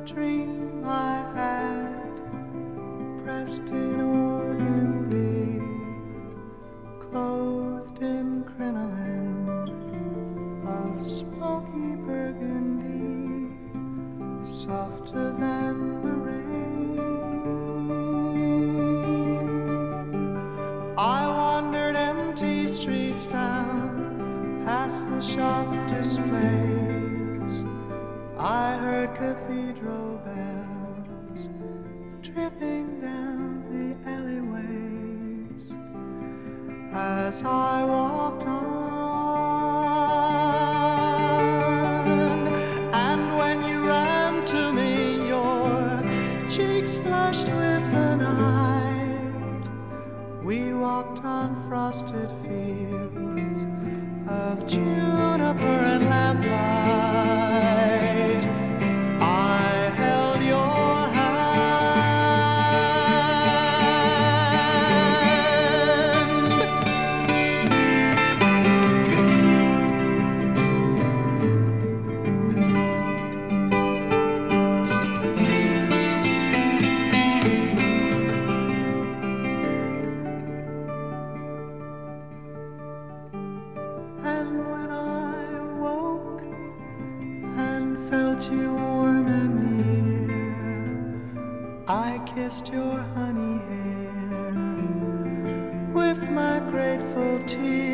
dream I had, pressed in organdy, clothed in crinoline of smoky burgundy, softer than the rain. I wandered empty streets down, past the shop displays. I heard cathedral bells dripping down the alleyways as I walked on. And when you ran to me, your cheeks flushed with the night. We walked on frosted fields of juniper and lamplight. I held your hand. And when I awoke and felt you warm and near, I kissed your honey hair with my grateful tears.